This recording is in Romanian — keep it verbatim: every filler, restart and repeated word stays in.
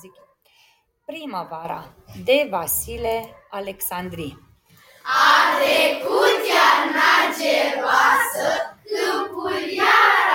zic. Primăvara, de Vasile Alexandri. A trecut iarna geroasă, câmpul iar